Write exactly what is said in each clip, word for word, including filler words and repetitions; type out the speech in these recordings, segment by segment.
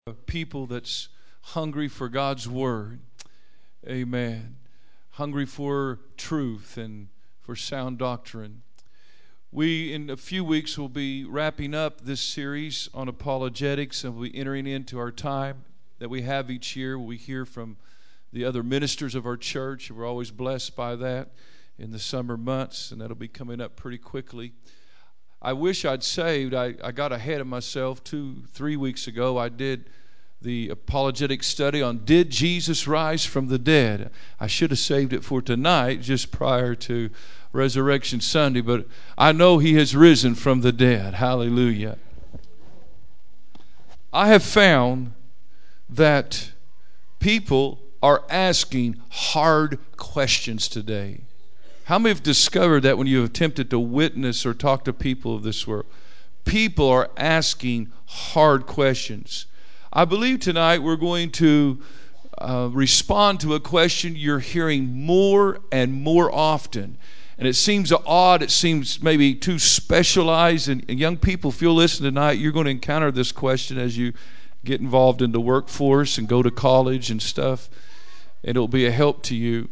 A people that's hungry for God's word. Amen. Hungry for truth and for sound doctrine. We, in a few weeks, will be wrapping up this series on apologetics, and we'll be entering into our time that we have each year. We hear from the other ministers of our church. We're always blessed by that in the summer months, and that'll be coming up pretty quickly. I wish I'd saved. I, I got ahead of myself two, three weeks ago. I did the apologetic study on Did Jesus Rise from the Dead? I should have saved it for tonight, just prior to Resurrection Sunday, but I know He has risen from the dead. Hallelujah. I have found that people are asking hard questions today. How many have discovered that when you have attempted to witness or talk to people of this world? People are asking hard questions. I believe tonight we're going to uh, respond to a question you're hearing more and more often. And it seems odd, it seems maybe too specialized. And, and young people, if you'll listen tonight, you're going to encounter this question as you get involved in the workforce and go to college and stuff. And it'll be a help to you.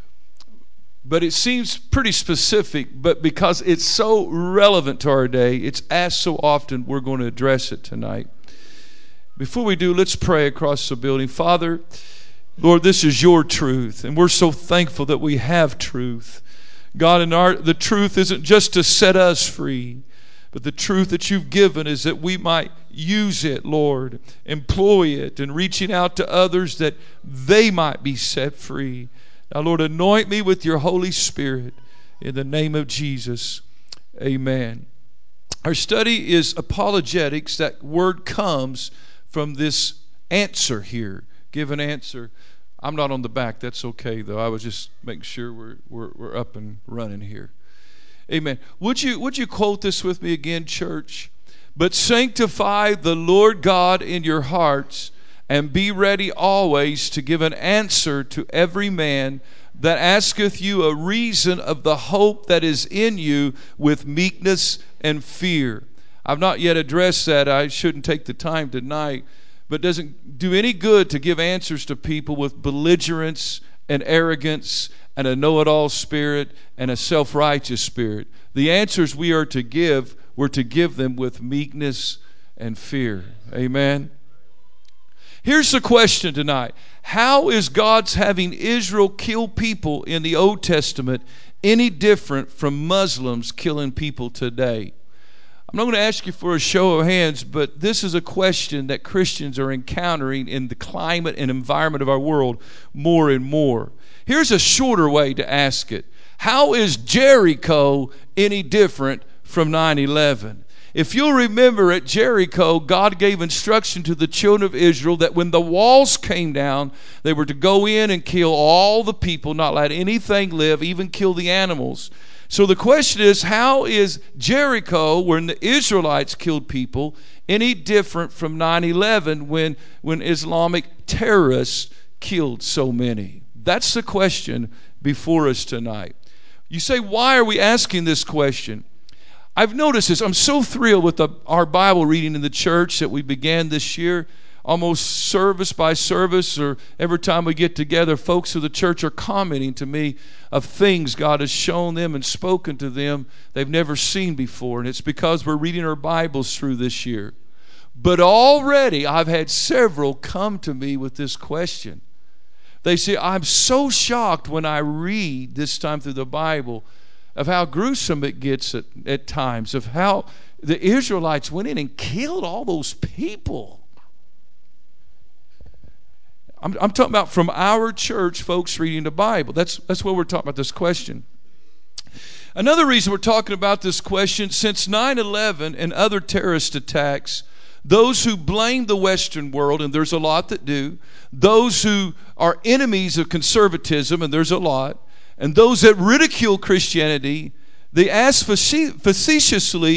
But it seems pretty specific, but because it's so relevant to our day, it's asked so often, we're going to address it tonight. Before we do, let's pray across the building. Father, Lord, this is your truth, and we're so thankful that we have truth. God, and our the truth isn't just to set us free, but the truth that you've given is that we might use it, Lord, employ it, and reaching out to others that they might be set free. Now, Lord, anoint me with your Holy Spirit in the name of Jesus. Amen. Our study is apologetics. That word comes from this answer here. Give an answer. I'm not on the back. That's okay, though. I was just making sure we're, we're, we're up and running here. Amen. Would you, would you quote this with me again, church? But sanctify the Lord God in your hearts, and be ready always to give an answer to every man that asketh you a reason of the hope that is in you with meekness and fear. I've not yet addressed that. I shouldn't take the time tonight. But it doesn't do any good to give answers to people with belligerence and arrogance and a know-it-all spirit and a self-righteous spirit. The answers we are to give, we're to give them with meekness and fear. Amen. Here's the question tonight. How is God's having Israel kill people in the Old Testament any different from Muslims killing people today? I'm not going to ask you for a show of hands, but this is a question that Christians are encountering in the climate and environment of our world more and more. Here's a shorter way to ask it. How is Jericho any different from nine eleven? If you'll remember at Jericho, God gave instruction to the children of Israel that when the walls came down, they were to go in and kill all the people, not let anything live, even kill the animals. So the question is, how is Jericho, when the Israelites killed people, any different from nine eleven when, when Islamic terrorists killed so many? That's the question before us tonight. You say, why are we asking this question? I've noticed this. I'm so thrilled with the, our Bible reading in the church that we began this year. Almost service by service, or every time we get together, folks of the church are commenting to me of things God has shown them and spoken to them they've never seen before. And it's because we're reading our Bibles through this year. But already I've had several come to me with this question. They say, I'm so shocked when I read this time through the Bible of how gruesome it gets at, at times, of how the Israelites went in and killed all those people. I'm, I'm talking about from our church, folks reading the Bible. That's, that's what we're talking about, this question. Another reason we're talking about this question, since nine eleven and other terrorist attacks, those who blame the Western world, and there's a lot that do, those who are enemies of conservatism, and there's a lot, and those that ridicule Christianity, they ask facetiously,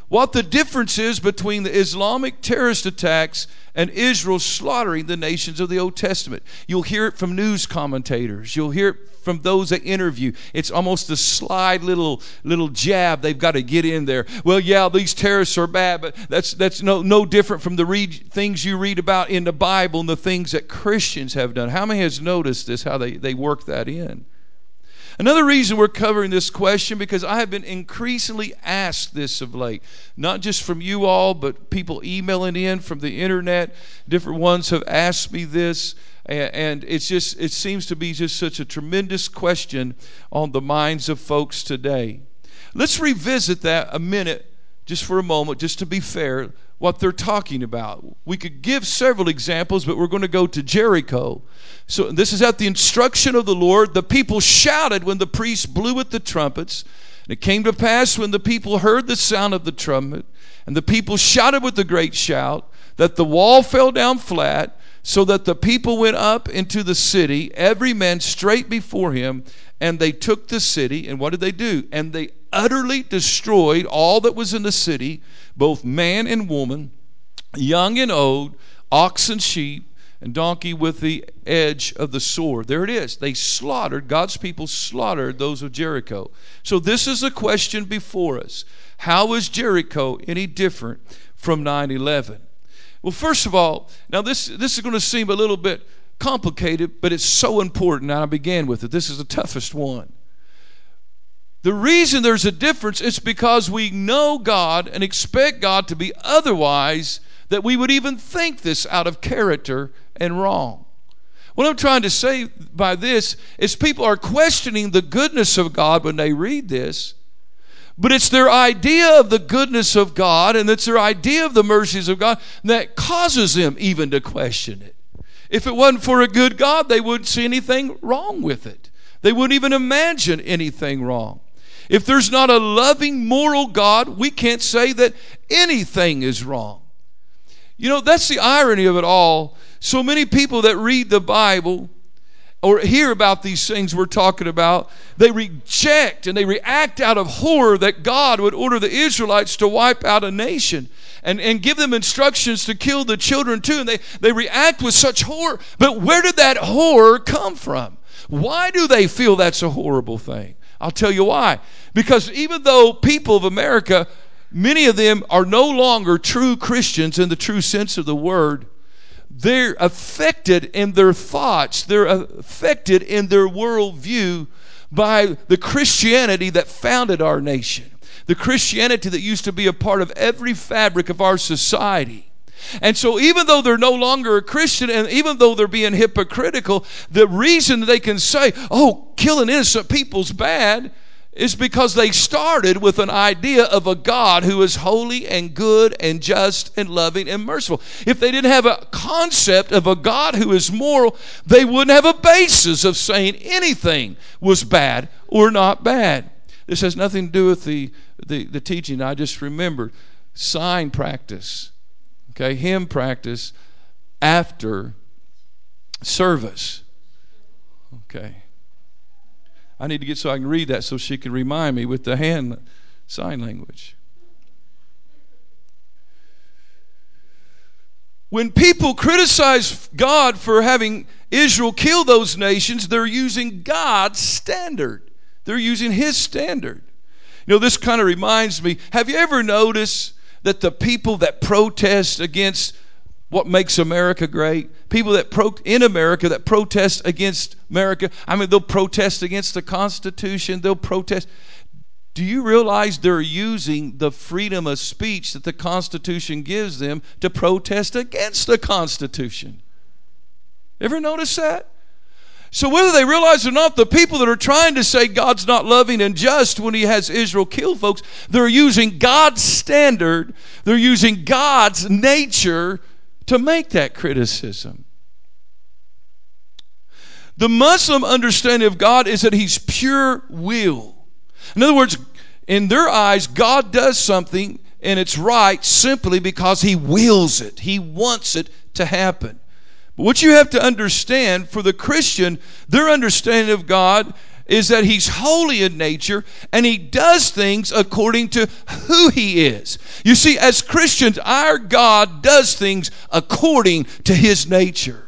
what the difference is between the Islamic terrorist attacks and Israel slaughtering the nations of the Old Testament. You'll hear it from news commentators. You'll hear it from those that interview. It's almost a slide little little jab they've got to get in there. Well, yeah, these terrorists are bad, but that's that's no no different from the read, things you read about in the Bible and the things that Christians have done. How many has noticed this, how they, they work that in? Another reason we're covering this question, because I have been increasingly asked this of late, not just from you all, but people emailing in from the internet. Different ones have asked me this, and it's just it seems to be just such a tremendous question on the minds of folks today. Let's revisit that a minute, just for a moment, just to be fair, what they're talking about. We could give several examples, but we're going to go to Jericho. So this is at the instruction of the Lord. The people shouted when the priests blew at the trumpets. And it came to pass when the people heard the sound of the trumpet, and the people shouted with a great shout, that the wall fell down flat, so that the people went up into the city, every man straight before him, and they took the city. And what did they do? And they utterly destroyed all that was in the city, both man and woman, young and old, ox and sheep, and donkey with the edge of the sword. There it is. They slaughtered, God's people slaughtered those of Jericho. So this is a question before us. How is Jericho any different from nine eleven? Well, first of all, now this, this is going to seem a little bit complicated, but it's so important. And I began with it. This is the toughest one. The reason there's a difference is because we know God and expect God to be otherwise, that we would even think this out of character and wrong. What I'm trying to say by this is people are questioning the goodness of God when they read this, but it's their idea of the goodness of God and it's their idea of the mercies of God that causes them even to question it. If it wasn't for a good God, they wouldn't see anything wrong with it. They wouldn't even imagine anything wrong. If there's not a loving, moral God, we can't say that anything is wrong. You know, that's the irony of it all. So many people that read the Bible or hear about these things we're talking about, they reject and they react out of horror that God would order the Israelites to wipe out a nation and, and give them instructions to kill the children too. And they, they react with such horror. But where did that horror come from? Why do they feel that's a horrible thing? I'll tell you why. Because even though people of America, many of them are no longer true Christians in the true sense of the word, they're affected in their thoughts, they're affected in their worldview by the Christianity that founded our nation, the Christianity that used to be a part of every fabric of our society. And so even though they're no longer a Christian, and even though they're being hypocritical, the reason they can say, oh, killing innocent people's bad, is because they started with an idea of a God who is holy and good and just and loving and merciful. If they didn't have a concept of a God who is moral, they wouldn't have a basis of saying anything was bad or not bad. This has nothing to do with the, the, the teaching. I just remembered sign practice, okay, hymn practice after service, okay. I need to get so I can read that so she can remind me with the hand sign language. When people criticize God for having Israel kill those nations, they're using God's standard. They're using His standard. You know, this kind of reminds me, have you ever noticed that the people that protest against what makes America great, people that pro- in America that protest against America, I mean, they'll protest against the Constitution, they'll protest. Do you realize they're using the freedom of speech that the Constitution gives them to protest against the Constitution? Ever notice that? So whether they realize or not, the people that are trying to say God's not loving and just when He has Israel kill folks, they're using God's standard, they're using God's nature to make that criticism. The Muslim understanding of God is that He's pure will. In other words, in their eyes, God does something and it's right simply because He wills it. He wants it to happen. But what you have to understand, for the Christian, their understanding of God is that he's holy in nature and he does things according to who he is. You see, as Christians, our God does things according to his nature.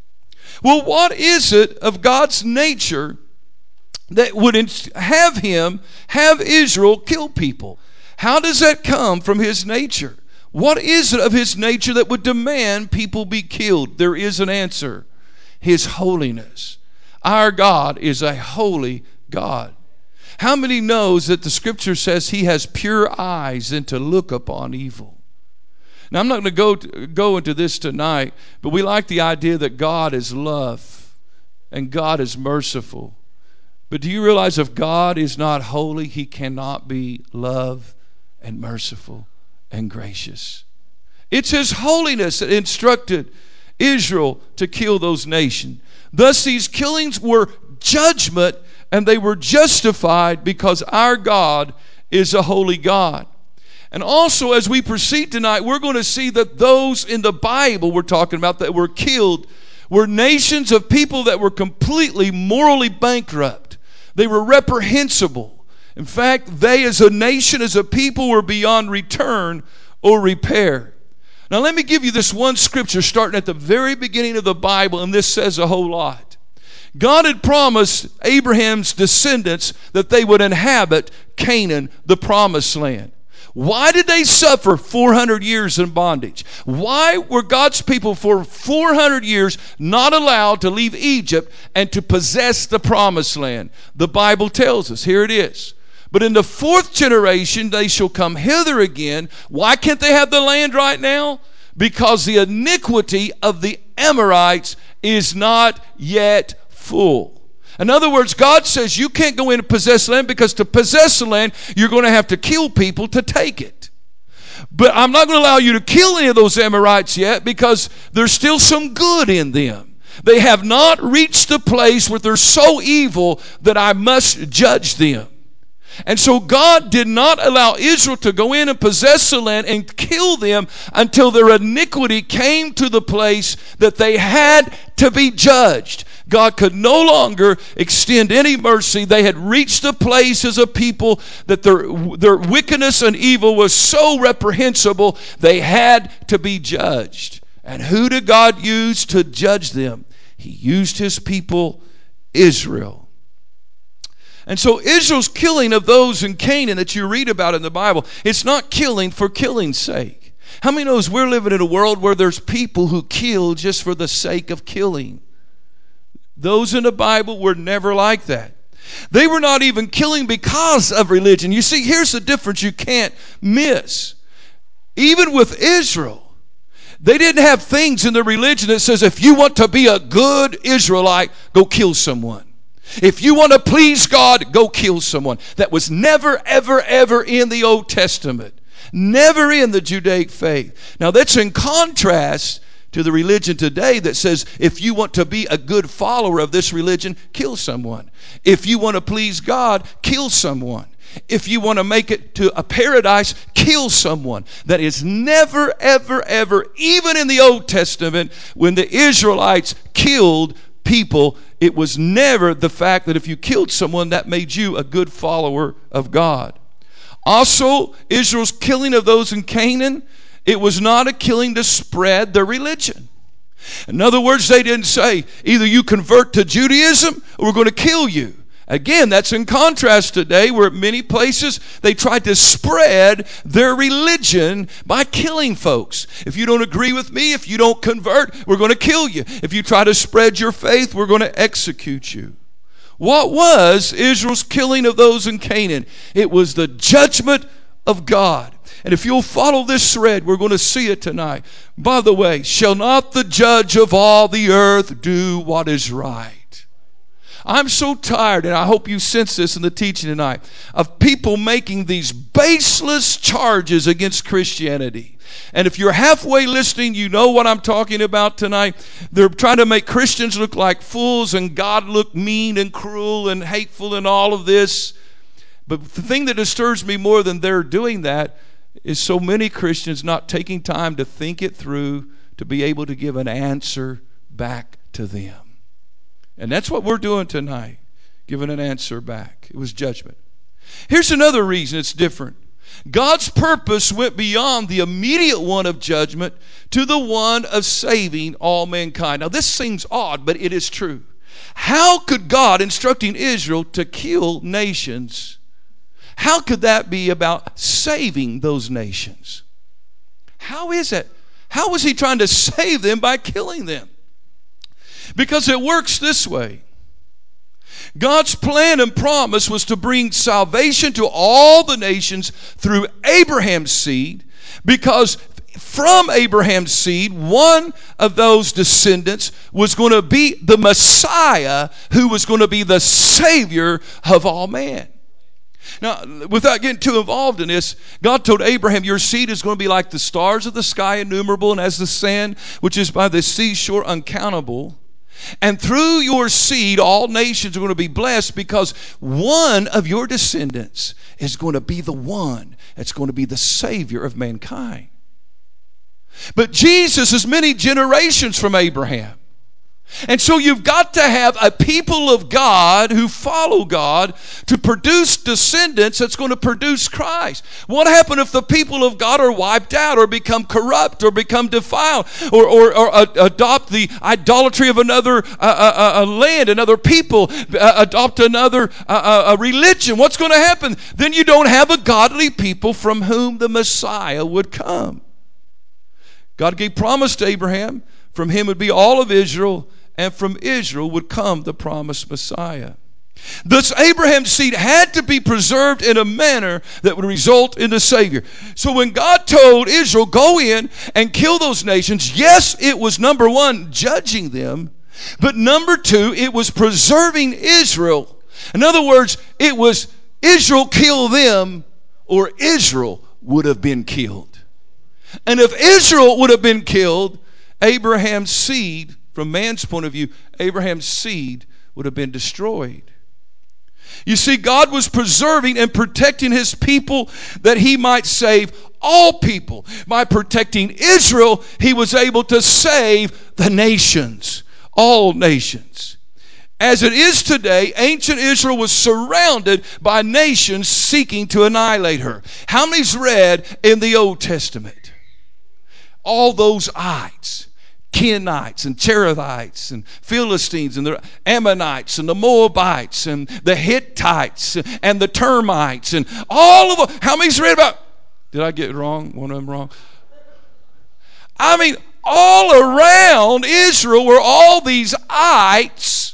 Well, what is it of God's nature that would have him, have Israel kill people? How does that come from his nature? What is it of his nature that would demand people be killed? There is an answer. His holiness. Our God is a holy God. How many knows that the scripture says he has pure eyes and to look upon evil? Now, I'm not going to go to, go into this tonight, but we like the idea that God is love and God is merciful. But do you realize if God is not holy, he cannot be love and merciful and gracious? It's his holiness that instructed Israel to kill those nations. Thus, these killings were judgment, and they were justified because our God is a holy God. And also, as we proceed tonight, we're going to see that those in the Bible we're talking about that were killed were nations of people that were completely morally bankrupt. They were reprehensible. In fact, they as a nation, as a people, were beyond return or repair. Now, let me give you this one scripture starting at the very beginning of the Bible, and this says a whole lot. God had promised Abraham's descendants that they would inhabit Canaan, the promised land. Why did they suffer four hundred years in bondage? Why were God's people for four hundred years not allowed to leave Egypt and to possess the promised land? The Bible tells us. Here it is. But in the fourth generation, they shall come hither again. Why can't they have the land right now? Because the iniquity of the Amorites is not yet full. In other words, God says you can't go in and possess land because to possess the land, you're going to have to kill people to take it. But I'm not going to allow you to kill any of those Amorites yet because there's still some good in them. They have not reached the place where they're so evil that I must judge them. And so God did not allow Israel to go in and possess the land and kill them until their iniquity came to the place that they had to be judged. God could no longer extend any mercy. They had reached the place as a people that their, their wickedness and evil was so reprehensible, they had to be judged. And who did God use to judge them? He used his people, Israel. And so Israel's killing of those in Canaan that you read about in the Bible, it's not killing for killing's sake. How many knows we're living in a world where there's people who kill just for the sake of killing? Those in the Bible were never like that. They were not even killing because of religion. You see, here's the difference you can't miss. Even with Israel, they didn't have things in their religion that says if you want to be a good Israelite, go kill someone. If you want to please God, go kill someone. That was never, ever, ever in the Old Testament. Never in the Judaic faith. Now that's in contrast to the religion today that says if you want to be a good follower of this religion, kill someone. If you want to please God, kill someone. If you want to make it to a paradise, kill someone. That is never, ever, ever, even in the Old Testament, when the Israelites killed people, it was never the fact that if you killed someone, that made you a good follower of God. Also, Israel's killing of those in Canaan, it was not a killing to spread their religion. In other words, they didn't say, either you convert to Judaism or we're going to kill you. Again, that's in contrast today where many places they tried to spread their religion by killing folks. If you don't agree with me, if you don't convert, we're going to kill you. If you try to spread your faith, we're going to execute you. What was Israel's killing of those in Canaan? It was the judgment of God. And if you'll follow this thread, we're going to see it tonight. By the way, shall not the judge of all the earth do what is right? I'm so tired, and I hope you sense this in the teaching tonight, of people making these baseless charges against Christianity. And if you're halfway listening, you know what I'm talking about tonight. They're trying to make Christians look like fools and God look mean and cruel and hateful and all of this. But the thing that disturbs me more than they're doing that is so many Christians not taking time to think it through to be able to give an answer back to them. And that's what we're doing tonight. giving an answer back. It was judgment. Here's another reason it's different. God's purpose went beyond the immediate one of judgment to the one of saving all mankind. Now, this seems odd, but it is true. How could God, instructing Israel to kill nations, how could that be about saving those nations? How is it? How was he trying to save them by killing them? Because it works this way. God's plan and promise was to bring salvation to all the nations through Abraham's seed, because from Abraham's seed, one of those descendants was going to be the Messiah, who was going to be the Savior of all man. Now, without getting too involved in this, God told Abraham, your seed is going to be like the stars of the sky, innumerable, and as the sand which is by the seashore, uncountable. And through your seed, all nations are going to be blessed, because one of your descendants is going to be the one that's going to be the Savior of mankind. But Jesus is many generations from Abraham. And so you've got to have a people of God who follow God to produce descendants that's going to produce Christ. What happens if the people of God are wiped out, or become corrupt, or become defiled, or, or, or uh, adopt the idolatry of another uh, uh, uh, land, another people, uh, adopt another uh, uh, religion? What's going to happen? Then you don't have a godly people from whom the Messiah would come. God gave promise to Abraham. From him would be all of Israel, and from Israel would come the promised Messiah. Thus, Abraham's seed had to be preserved in a manner that would result in the Savior. So when God told Israel, go in and kill those nations, yes, it was, number one, judging them, but number two, it was preserving Israel. In other words, it was Israel kill them, or Israel would have been killed. And if Israel would have been killed, Abraham's seed, from man's point of view, Abraham's seed would have been destroyed. You see, God was preserving and protecting his people that he might save all people. By protecting Israel, he was able to save the nations, all nations. As it is today, ancient Israel was surrounded by nations seeking to annihilate her. How many's read in the Old Testament? All those ites. Kenites and Cherethites and Philistines and the Ammonites and the Moabites and the Hittites and the termites and all of them. How many's read about? Did I get it wrong? One of them wrong? I mean, all around Israel were all these ites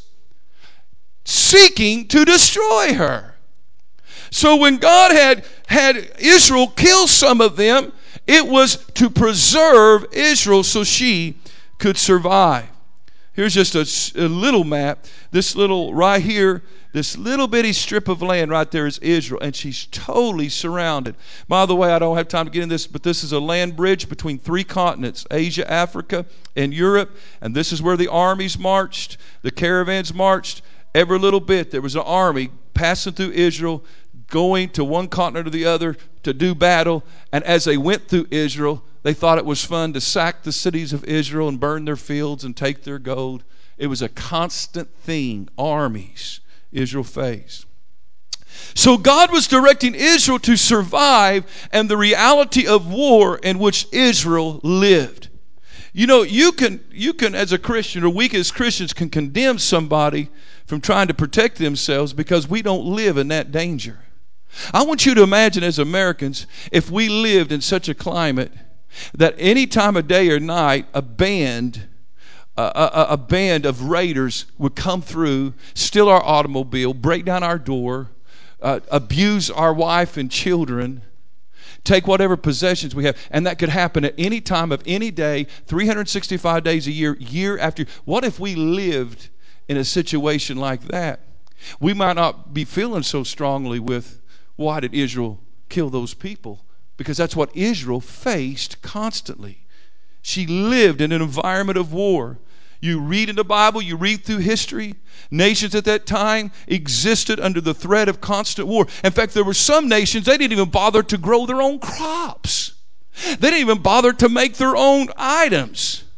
seeking to destroy her. So when God had had Israel kill some of them, it was to preserve Israel so she could survive. Here's just a, a little map. This little, right here, this little bitty strip of land right there is Israel, and she's totally surrounded. By the way, I don't have time to get into this, but this is a land bridge between three continents, Asia, Africa, and Europe, and this is where the armies marched, the caravans marched. Every little bit, there was an army passing through Israel, going to one continent or the other to do battle, and as they went through Israel, they thought it was fun to sack the cities of Israel and burn their fields and take their gold. It was a constant thing, armies Israel faced. So God was directing Israel to survive and the reality of war in which Israel lived. You know, you can, you can as a Christian, or we as Christians can condemn somebody from trying to protect themselves because we don't live in that danger. I want you to imagine as Americans, if we lived in such a climate that any time of day or night, a band, a, a, a band of raiders would come through, steal our automobile, break down our door, uh, abuse our wife and children, take whatever possessions we have, and that could happen at any time of any day, three hundred sixty-five days a year, year after year. What if we lived in a situation like that? We might not be feeling so strongly with, why did Israel kill those people? Because that's what Israel faced constantly. She lived in an environment of war. You read in the Bible, you read through history, nations at that time existed under the threat of constant war. In fact, there were some nations, they didn't even bother to grow their own crops. They didn't even bother to make their own items.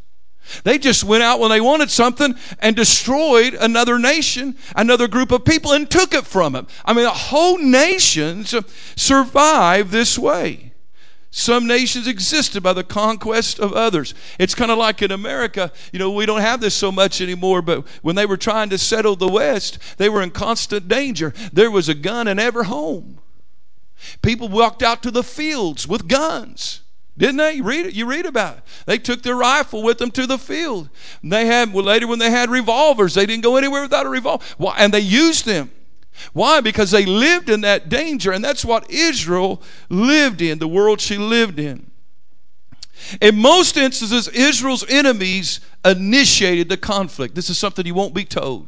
They just went out when they wanted something and destroyed another nation, another group of people, and took it from them. I mean, whole nations survive this way. Some nations existed by the conquest of others. It's kind of like in America, you know, we don't have this so much anymore, but when they were trying to settle the West, they were in constant danger. There was a gun in every home. People walked out to the fields with guns. Didn't they? You read it. You read about it. They took their rifle with them to the field. And they had well, later when they had revolvers, they didn't go anywhere without a revolver. Why? And they used them. Why? Because they lived in that danger, and that's what Israel lived in, the world she lived in. In most instances, Israel's enemies initiated the conflict. This is something you won't be told.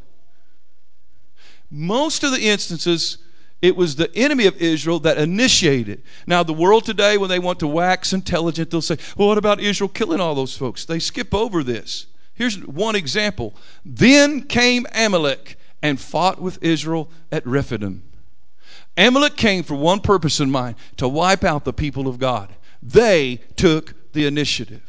Most of the instances, it was the enemy of Israel that initiated. Now, the world today, when they want to wax intelligent, they'll say, well, what about Israel killing all those folks? They skip over this. Here's one example. Then came Amalek and fought with Israel at Rephidim. Amalek came for one purpose in mind, to wipe out the people of God. They took the initiative.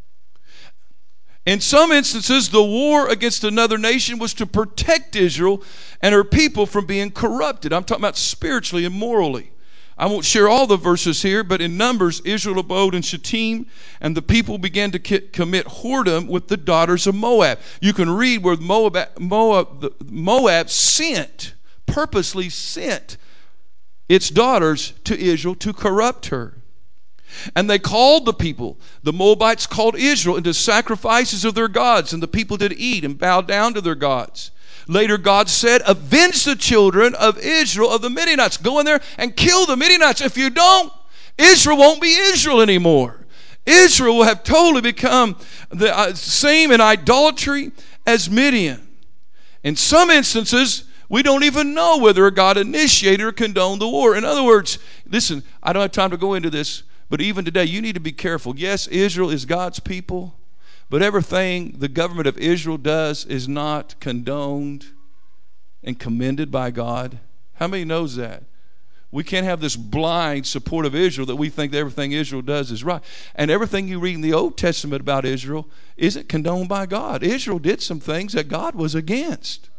In some instances, the war against another nation was to protect Israel and her people from being corrupted. I'm talking about spiritually and morally. I won't share all the verses here, but in Numbers, Israel abode in Shittim, and the people began to commit whoredom with the daughters of Moab. You can read where Moab, Moab, Moab sent, purposely sent its daughters to Israel to corrupt her. And they called the people, the Moabites called Israel into sacrifices of their gods, and the people did eat and bow down to their gods. Later God said, avenge the children of Israel of the Midianites. Go in there and kill the Midianites. If you don't, Israel won't be Israel anymore. Israel will have totally become the uh, same in idolatry as Midian. In some instances, we don't even know whether God initiated or condoned the war. In other words, listen, I don't have time to go into this, but even today, you need to be careful. Yes, Israel is God's people, but everything the government of Israel does is not condoned and commended by God. How many knows that? We can't have this blind support of Israel that we think that everything Israel does is right. And everything you read in the Old Testament about Israel isn't condoned by God. Israel did some things that God was against.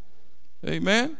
Amen?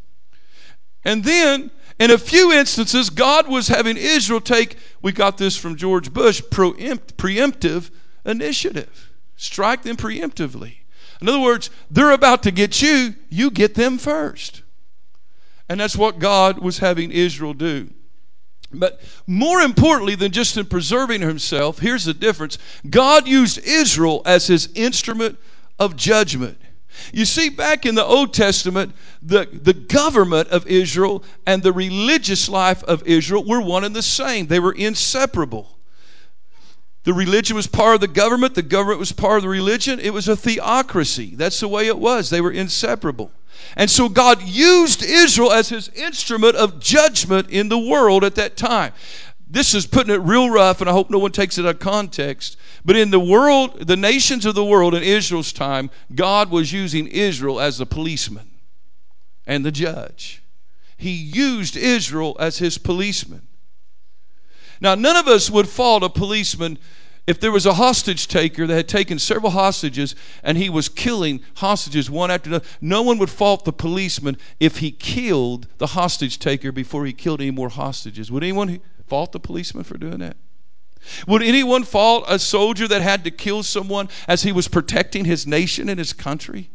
And then, in a few instances, God was having Israel take, we got this from George Bush, preempt, preemptive initiative. Strike them preemptively. In other words, they're about to get you, you get them first. And that's what God was having Israel do. But more importantly than just in preserving himself, here's the difference. God used Israel as his instrument of judgment. You see, back in the Old Testament, the, the government of Israel and the religious life of Israel were one and the same. They were inseparable. The religion was part of the government. The government was part of the religion. It was a theocracy. That's the way it was. They were inseparable. And so God used Israel as his instrument of judgment in the world at that time. This is putting it real rough, and I hope no one takes it out of context. But in the world, the nations of the world in Israel's time, God was using Israel as the policeman and the judge. He used Israel as his policeman. Now, none of us would fault a policeman if there was a hostage taker that had taken several hostages and he was killing hostages one after another. No one would fault the policeman if he killed the hostage taker before he killed any more hostages. Would anyone fault the policeman for doing that? Would anyone fault a soldier that had to kill someone as he was protecting his nation and his country?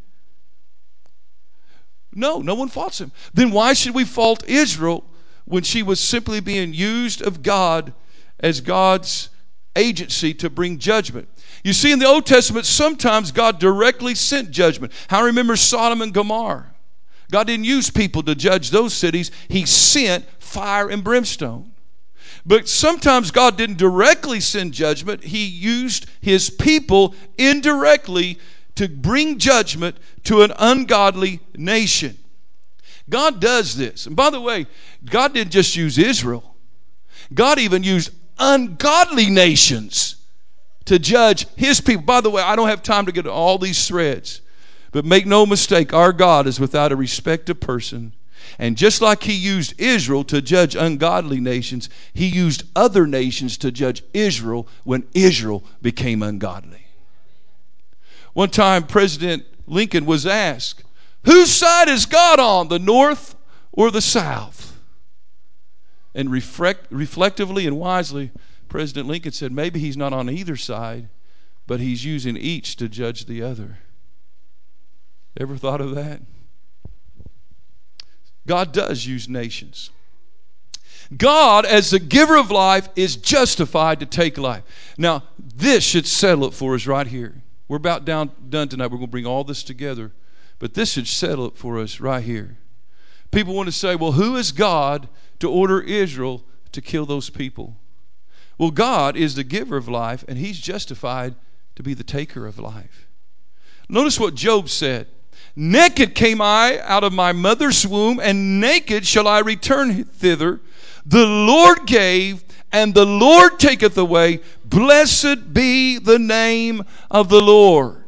No, no one faults him. Then why should we fault Israel when she was simply being used of God as God's agency to bring judgment? You see, in the Old Testament, sometimes God directly sent judgment. How remember Sodom and Gomorrah? God didn't use people to judge those cities. He sent fire and brimstone. But sometimes God didn't directly send judgment. He used his people indirectly to bring judgment to an ungodly nation. God does this. And by the way, God didn't just use Israel. God even used ungodly nations to judge his people. By the way, I don't have time to get to all these threads. But make no mistake, our God is without a respect of person. And just like he used Israel to judge ungodly nations, he used other nations to judge Israel when Israel became ungodly. One time, President Lincoln was asked, whose side is God on, the North or the South? And reflect, reflectively and wisely, President Lincoln said, maybe he's not on either side, but he's using each to judge the other. Ever thought of that? God does use nations. God, as the giver of life, is justified to take life. Now, this should settle it for us right here. We're about down, done tonight. We're going to bring all this together. But this should settle it for us right here. People want to say, well, who is God to order Israel to kill those people? Well, God is the giver of life, and he's justified to be the taker of life. Notice what Job said. Naked came I out of my mother's womb, and naked shall I return thither. The Lord gave, and the Lord taketh away. Blessed be the name of the Lord.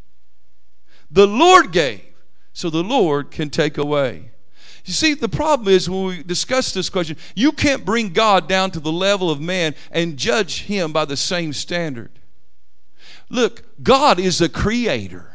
The Lord gave, so the Lord can take away. You see, the problem is when we discuss this question, you can't bring God down to the level of man and judge him by the same standard. Look, God is a creator.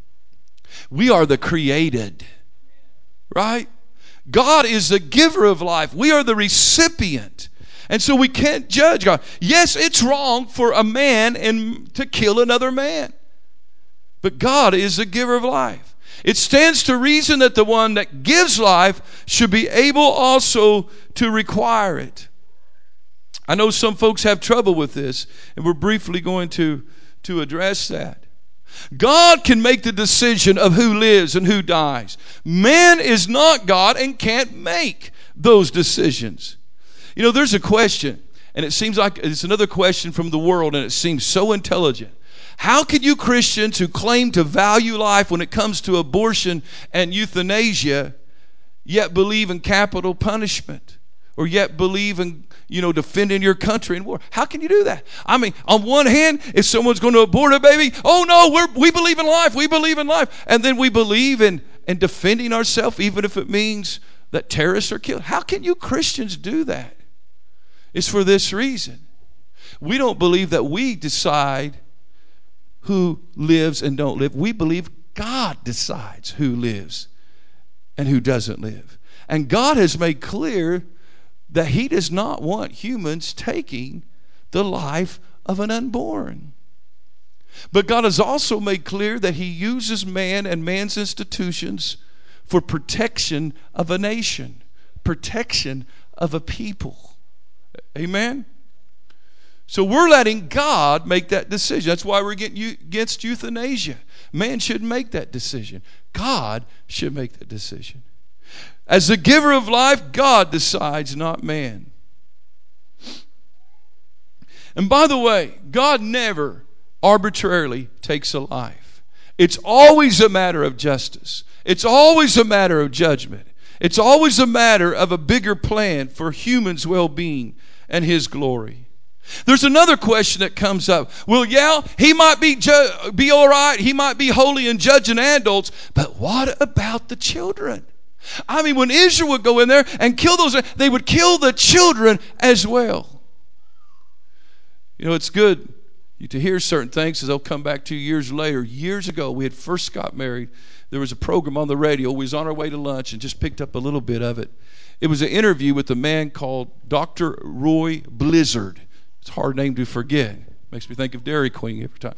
We are the created, right? God is the giver of life. We are the recipient. And so we can't judge God. Yes, it's wrong for a man and to kill another man. But God is the giver of life. It stands to reason that the one that gives life should be able also to require it. I know some folks have trouble with this, and we're briefly going to, to address that. God can make the decision of who lives and who dies. Man is not God and can't make those decisions. You know, there's a question, and it seems like it's another question from the world, and it seems so intelligent. How can you Christians who claim to value life when it comes to abortion and euthanasia yet believe in capital punishment? Or yet believe in, you know, defending your country in war? How can you do that? I mean, on one hand, if someone's going to abort a baby, oh no, we're, we believe in life, we believe in life. And then we believe in, in defending ourselves, even if it means that terrorists are killed. How can you Christians do that? It's for this reason. We don't believe that we decide who lives and don't live. We believe God decides who lives and who doesn't live. And God has made clear that he does not want humans taking the life of an unborn. But God has also made clear that he uses man and man's institutions for protection of a nation, protection of a people. Amen? So we're letting God make that decision. That's why we're getting against euthanasia. Man shouldn't make that decision. God should make that decision. As the giver of life, God decides, not man. And by the way, God never arbitrarily takes a life. It's always a matter of justice. It's always a matter of judgment. It's always a matter of a bigger plan for humans' well-being and his glory. There's another question that comes up. Well, yeah, he might be ju- be all right. He might be holy and judging adults. But what about the children? I mean, when Israel would go in there and kill those, they would kill the children as well. You know, it's good to hear certain things because they'll come back to you years later. Years ago, we had first got married. There was a program on the radio. We was on our way to lunch and just picked up a little bit of it. It was an interview with a man called Doctor Roy Blizzard. It's a hard name to forget. Makes me think of Dairy Queen every time.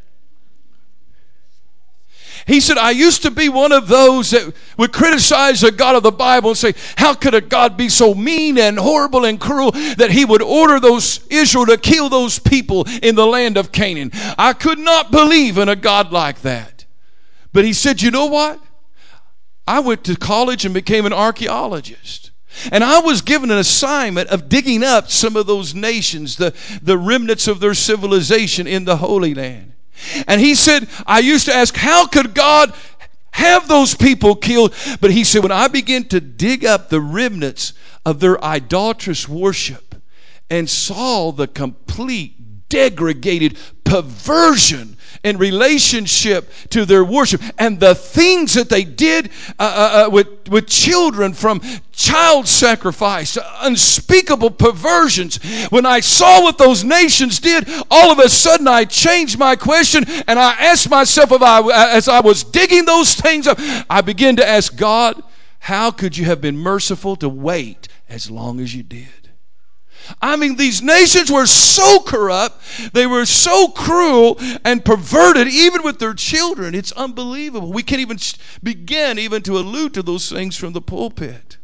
He said, I used to be one of those that would criticize the God of the Bible and say, how could a God be so mean and horrible and cruel that he would order those Israel to kill those people in the land of Canaan? I could not believe in a God like that. But he said, you know what? I went to college and became an archaeologist. And I was given an assignment of digging up some of those nations, the, the remnants of their civilization in the Holy Land. And he said, I used to ask, how could God have those people killed? But he said, when I began to dig up the remnants of their idolatrous worship and saw the complete degraded perversion in relationship to their worship. And the things that they did uh, uh, uh, with, with children, from child sacrifice, unspeakable perversions. When I saw what those nations did, all of a sudden I changed my question, and I asked myself, if I, as I was digging those things up, I began to ask God, how could you have been merciful to wait as long as you did? I mean, these nations were so corrupt, they were so cruel and perverted, even with their children. It's unbelievable. We can't even begin even to allude to those things from the pulpit.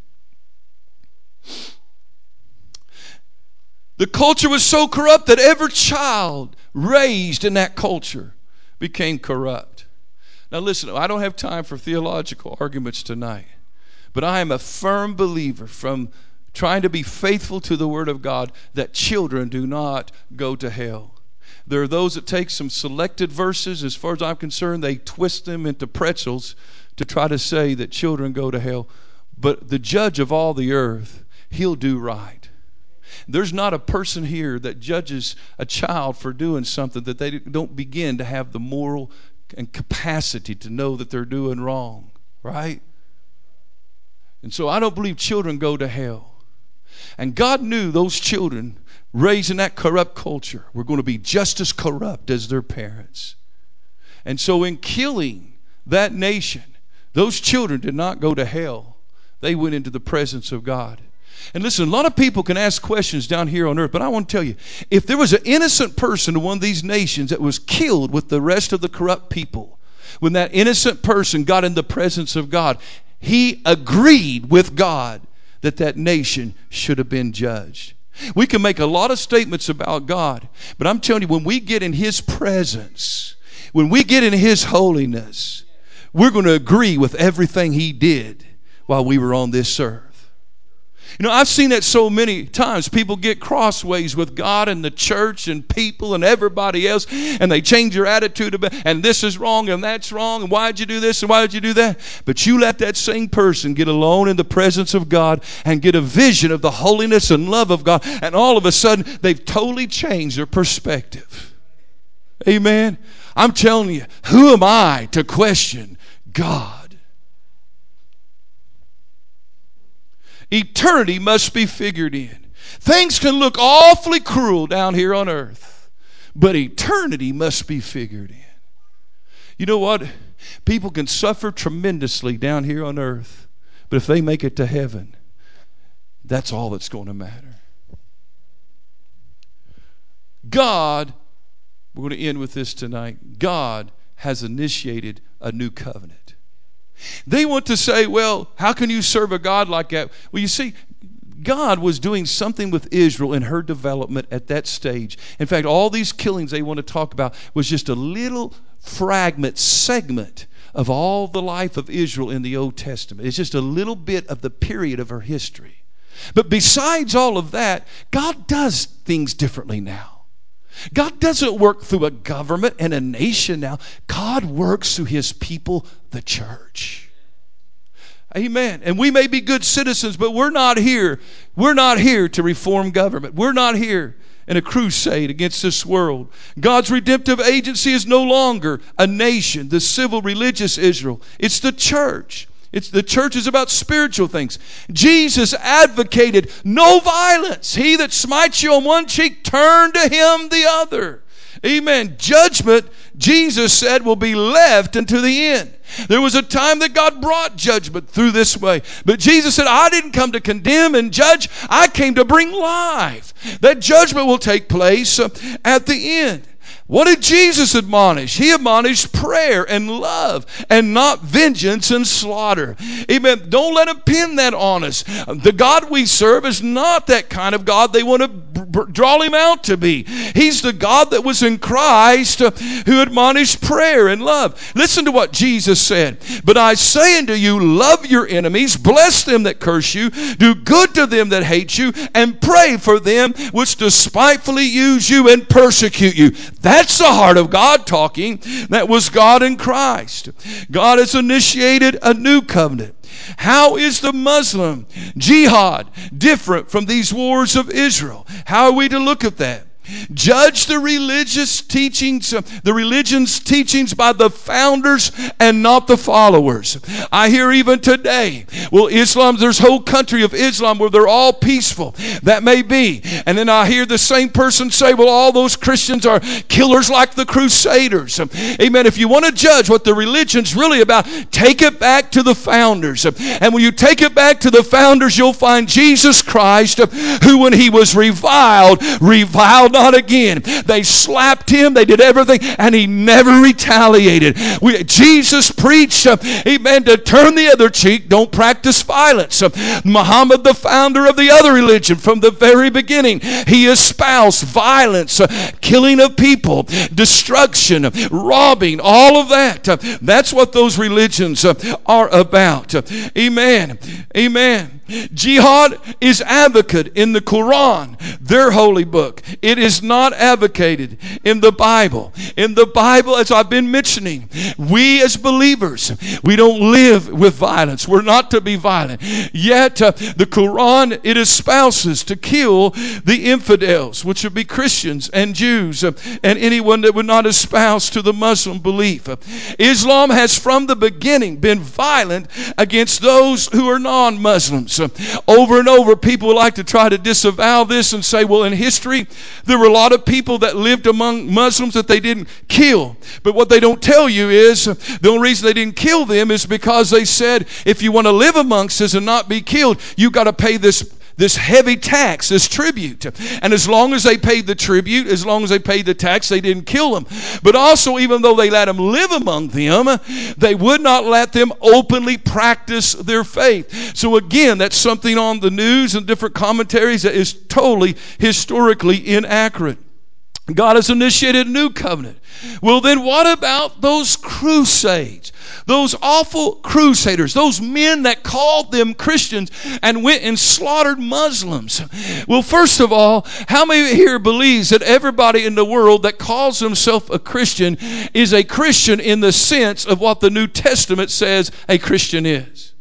The culture was so corrupt that every child raised in that culture became corrupt. Now listen, I don't have time for theological arguments tonight, but I am a firm believer, from trying to be faithful to the Word of God, that children do not go to hell. There are those that take some selected verses, as far as I'm concerned, they twist them into pretzels to try to say that children go to hell. But the judge of all the earth, he'll do right. There's not a person here that judges a child for doing something that they don't begin to have the moral and capacity to know that they're doing wrong, right? And so I don't believe children go to hell. And God knew those children raised in that corrupt culture were going to be just as corrupt as their parents. And so in killing that nation, those children did not go to hell. They went into the presence of God. And listen, a lot of people can ask questions down here on earth, but I want to tell you, if there was an innocent person in one of these nations that was killed with the rest of the corrupt people, when that innocent person got in the presence of God, he agreed with God that that nation should have been judged. We can make a lot of statements about God, but I'm telling you, when we get in His presence, when we get in His holiness, we're going to agree with everything He did while we were on this earth. You know, I've seen that so many times. People get crossways with God and the church and people and everybody else, and they change their attitude about, and this is wrong and that's wrong, and why'd you do this and why'd you do that? But you let that same person get alone in the presence of God and get a vision of the holiness and love of God, and all of a sudden they've totally changed their perspective. Amen. I'm telling you, who am I to question God? Eternity must be figured in. Things can look awfully cruel down here on earth, but eternity must be figured in. You know what? People can suffer tremendously down here on earth, but if they make it to heaven, that's all that's going to matter. God, we're going to end with this tonight. God has initiated a new covenant. They want to say, well, how can you serve a God like that? Well, you see, God was doing something with Israel in her development at that stage. In fact, all these killings they want to talk about was just a little fragment, segment of all the life of Israel in the Old Testament. It's just a little bit of the period of her history. But besides all of that, God does things differently now. God doesn't work through a government and a nation now. God works through His people, the church. Amen. And we may be good citizens, but we're not here. We're not here to reform government. We're not here in a crusade against this world. God's redemptive agency is no longer a nation, the civil religious Israel. It's the church. It's the church is about spiritual things. Jesus advocated no violence. He that smites you on one cheek, turn to him the other. Amen. Judgment, Jesus said, will be left unto the end. There was a time that God brought judgment through this way. But Jesus said, I didn't come to condemn and judge. I came to bring life. That judgment will take place at the end. What did Jesus admonish? He admonished prayer and love and not vengeance and slaughter. Amen. Don't let him pin that on us. The God we serve is not that kind of God they want to b- b- draw him out to be. He's the God that was in Christ uh, who admonished prayer and love. Listen to what Jesus said. But I say unto you, love your enemies, bless them that curse you, do good to them that hate you, and pray for them which despitefully use you and persecute you. That That's the heart of God talking. That was God in Christ. God has initiated a new covenant. How is the Muslim jihad different from these wars of Israel? How are we to look at that? Judge the religious teachings, the religion's teachings by the founders and not the followers. I hear even today, well, Islam, there's a whole country of Islam where they're all peaceful. That may be. And then I hear the same person say, well, all those Christians are killers like the Crusaders. Amen. If you want to judge what the religion's really about, take it back to the founders. And when you take it back to the founders, you'll find Jesus Christ, who when he was reviled, reviled not again. They slapped him, they did everything, and he never retaliated. We, Jesus preached, uh, amen, to turn the other cheek, don't practice violence. Uh, Muhammad, the founder of the other religion, from the very beginning, he espoused violence, uh, killing of people, destruction, uh, robbing, all of that. Uh, that's what those religions uh, are about. Uh, amen. Amen. Jihad is advocated in the Quran, their holy book. It is not advocated in the Bible. In the Bible, as I've been mentioning, we as believers, we don't live with violence. We're not to be violent. Yet, uh, the Quran, it espouses to kill the infidels, which would be Christians and Jews, uh, and anyone that would not espouse to the Muslim belief. Uh, Islam has from the beginning been violent against those who are non-Muslims. Uh, over and over, people like to try to disavow this and say, well, in history, there were a lot of people that lived among Muslims that they didn't kill. But what they don't tell you is the only reason they didn't kill them is because they said, if you want to live amongst us and not be killed, you got to pay this this heavy tax, this tribute. And as long as they paid the tribute, as long as they paid the tax, they didn't kill them. But also, even though they let them live among them, they would not let them openly practice their faith. So again, that's something on the news and different commentaries that is totally historically inaccurate. God has initiated a new covenant. Well, then what about those crusades? Those awful crusaders, those men that called them Christians and went and slaughtered Muslims. Well, first of all, how many here believes that everybody in the world that calls himself a Christian is a Christian in the sense of what the New Testament says a Christian is?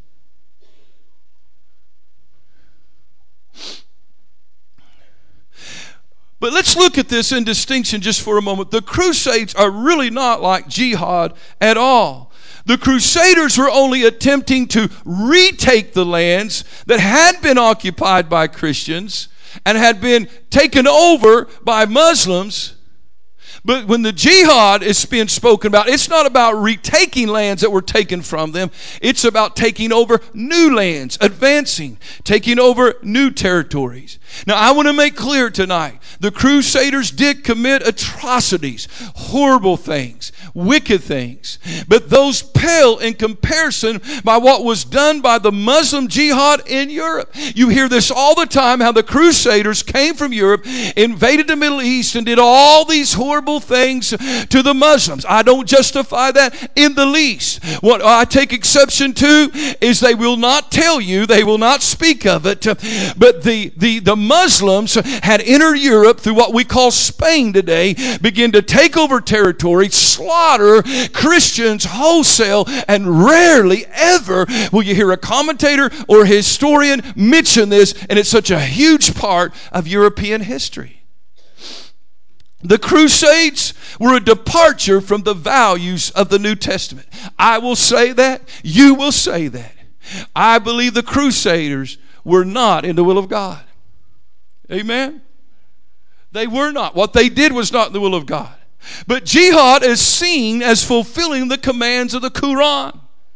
But let's look at this in distinction just for a moment. The Crusades are really not like jihad at all. The Crusaders were only attempting to retake the lands that had been occupied by Christians and had been taken over by Muslims. But when the jihad is being spoken about, it's not about retaking lands that were taken from them. It's about taking over new lands, advancing, taking over new territories. Now, I want to make clear tonight, the Crusaders did commit atrocities, horrible things, wicked things. But those pale in comparison by what was done by the Muslim jihad in Europe. You hear this all the time, how the Crusaders came from Europe, invaded the Middle East, and did all these horrible things to the Muslims. I don't justify that in the least. What I take exception to is they will not tell you, they will not speak of it, but the, the, the Muslims had entered Europe through what we call Spain today, begin to take over territory, slaughter Christians wholesale, and rarely ever will you hear a commentator or a historian mention this, and it's such a huge part of European history. The Crusades were a departure from the values of the New Testament. I will say that. You will say that. I believe the Crusaders were not in the will of God. Amen? They were not. What they did was not in the will of God. But jihad is seen as fulfilling the commands of the Quran.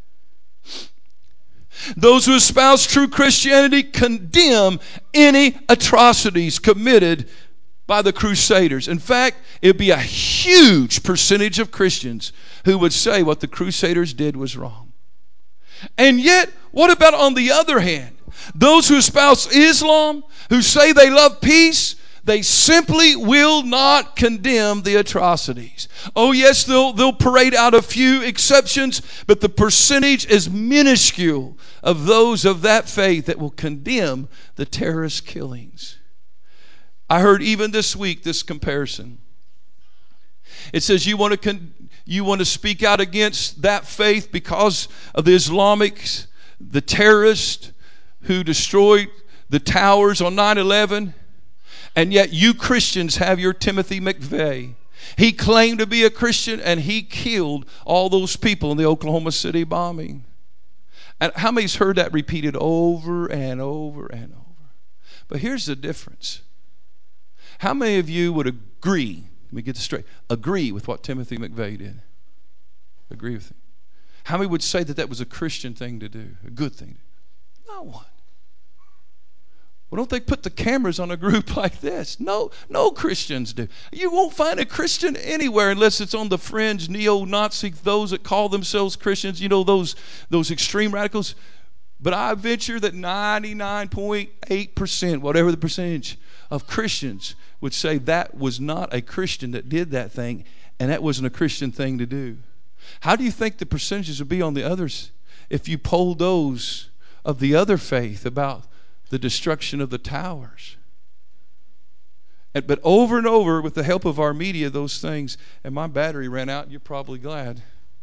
Those who espouse true Christianity condemn any atrocities committed by the Crusaders. In fact, it would be a huge percentage of Christians who would say what the Crusaders did was wrong. And yet, what about on the other hand? Those who espouse Islam, who say they love peace, they simply will not condemn the atrocities. Oh yes, they'll, they'll parade out a few exceptions, but the percentage is minuscule of those of that faith that will condemn the terrorist killings. I heard even this week this comparison. It says you want to con- you want to speak out against that faith because of the Islamics, the terrorists who destroyed the towers on nine eleven. And yet you Christians have your Timothy McVeigh. He claimed to be a Christian, and he killed all those people in the Oklahoma City bombing. And how many's heard that repeated over and over and over? But here's the difference. How many of you would agree, let me get this straight, agree with what Timothy McVeigh did? Agree with him. How many would say that that was a Christian thing to do, a good thing to do? Not one. Well, don't they put the cameras on a group like this? No, no Christians do. You won't find a Christian anywhere unless it's on the fringe, neo-Nazi, those that call themselves Christians, you know, those, those extreme radicals. But I venture that ninety-nine point eight percent, whatever the percentage of Christians, would say that was not a Christian that did that thing, and that wasn't a Christian thing to do. How do you think the percentages would be on the others if you polled those of the other faith about the destruction of the towers? And, but over and over, with the help of our media, those things, and my battery ran out, you're probably glad.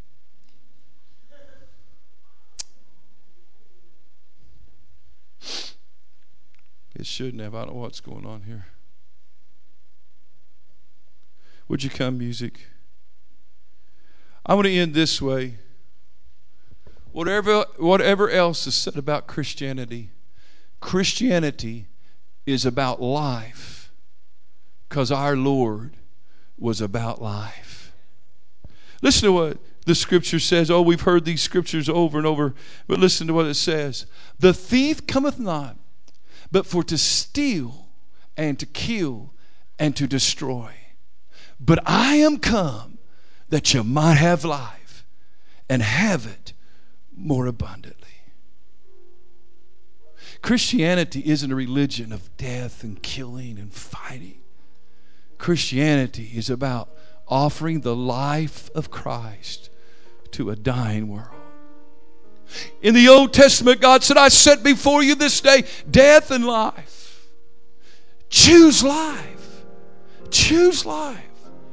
It shouldn't have. I don't know what's going on here. Would you come, music? I want to end this way. Whatever, whatever else is said about Christianity, Christianity is about life, because our Lord was about life. Listen to what the scripture says. Oh, we've heard these scriptures over and over, but listen to what it says. The thief cometh not, but for to steal and to kill and to destroy. But I am come that you might have life and have it more abundantly. Christianity isn't a religion of death and killing and fighting. Christianity is about offering the life of Christ to a dying world. In the Old Testament, God said, I set before you this day death and life. Choose life. Choose life.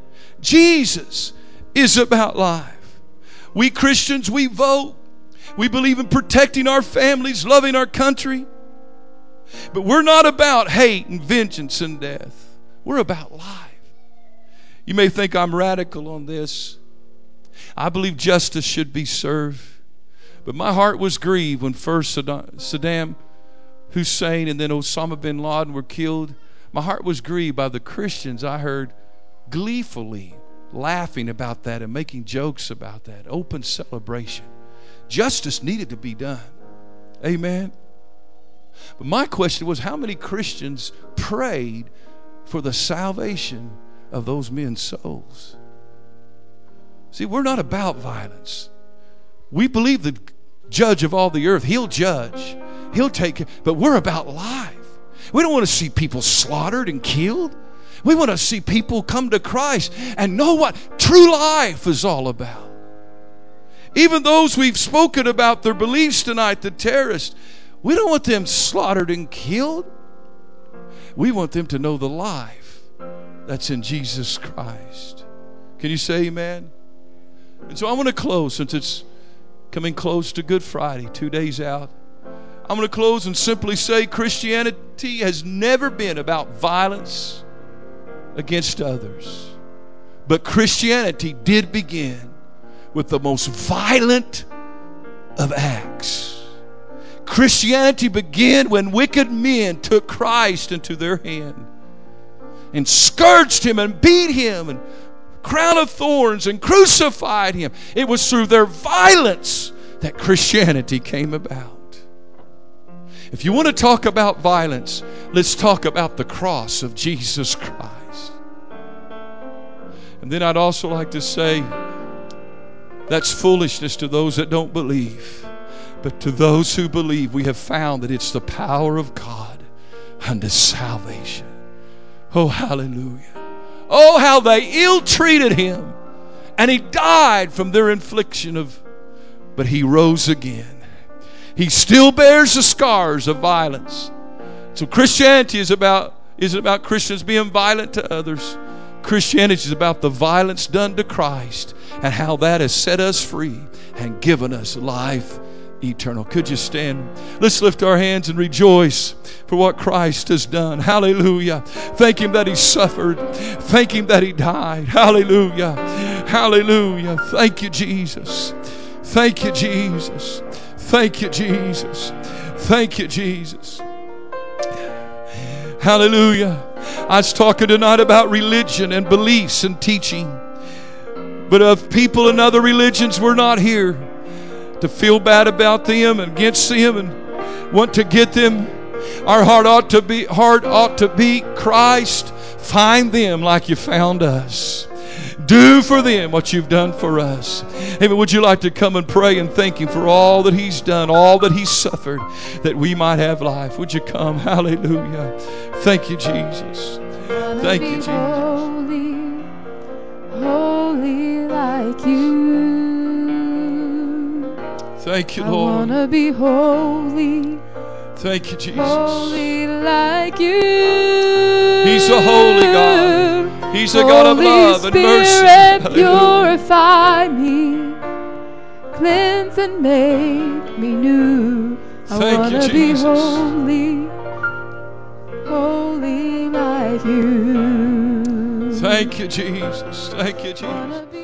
Jesus is about life. We Christians, we vote. We believe in protecting our families, loving our country. But we're not about hate and vengeance and death. We're about life. You may think I'm radical on this. I believe justice should be served. But my heart was grieved when first Saddam Hussein and then Osama bin Laden were killed. My heart was grieved by the Christians I heard gleefully laughing about that and making jokes about that. Open celebration. Justice needed to be done. Amen. But my question was, how many Christians prayed for the salvation of those men's souls? See, we're not about violence. We believe the judge of all the earth, he'll judge. He'll take care. But we're about life. We don't want to see people slaughtered and killed. We want to see people come to Christ and know what true life is all about. Even those we've spoken about their beliefs tonight, the terrorists, we don't want them slaughtered and killed. We want them to know the life that's in Jesus Christ. Can you say amen? And so I want to close, since it's coming close to Good Friday, two days out. I'm going to close and simply say Christianity has never been about violence against others. But Christianity did begin with the most violent of acts. Christianity began when wicked men took Christ into their hand and scourged him and beat him and crown of thorns and crucified him. It was through their violence that Christianity came about. If you want to talk about violence, let's talk about the cross of Jesus Christ. And then I'd also like to say, that's foolishness to those that don't believe. But to those who believe, we have found that it's the power of God unto salvation. Oh, hallelujah. Oh, how they ill-treated him. And he died from their infliction of, but he rose again. He still bears the scars of violence. So Christianity is about, isn't about Christians being violent to others. Christianity is about the violence done to Christ and how that has set us free and given us life eternal. Could you stand? Let's lift our hands and rejoice for what Christ has done. Hallelujah. Thank Him that He suffered. Thank Him that He died. Hallelujah. Hallelujah. Thank you, Jesus. Thank you, Jesus. Thank you, Jesus. Thank you, Jesus. Hallelujah. I was talking tonight about religion and beliefs and teaching. But of people in other religions, we're not here to feel bad about them and against them and want to get them. Our heart ought to be heart ought to be Christ. Find them like you found us. Do for them what you've done for us. Amen. Would you like to come and pray and thank Him for all that He's done, all that He's suffered, that we might have life? Would you come? Hallelujah. Thank you, Jesus. Thank you, Jesus. Holy, holy like you. Thank you, I Lord. want to be holy. Thank you, Jesus. Holy like you. He's a holy God. He's a God of love and mercy. Holy Spirit, purify me. Cleanse and make me new. I Thank you, want to be Jesus. holy. Holy like you. Thank you, Jesus. Thank you, Jesus.